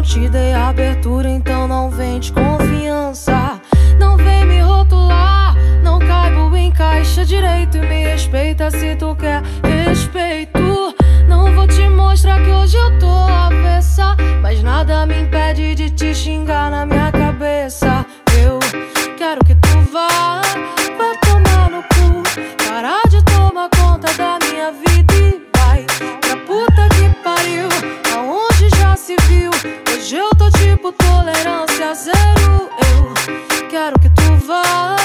te dei abertura, então não vem de confiança. Não vem me rotular, não caibo em caixa direito. E me respeita se tu quer respeito. Não vou te mostrar que hoje eu tô avessa, mas nada me impede de te xingar na minha cabeça. Eu quero que tu vá tomar no cu, parar de tomar conta da minha vida e vai pra puta que pariu, aonde já se viu. Hoje eu tô tipo tolerância zero. Eu quero que tu vá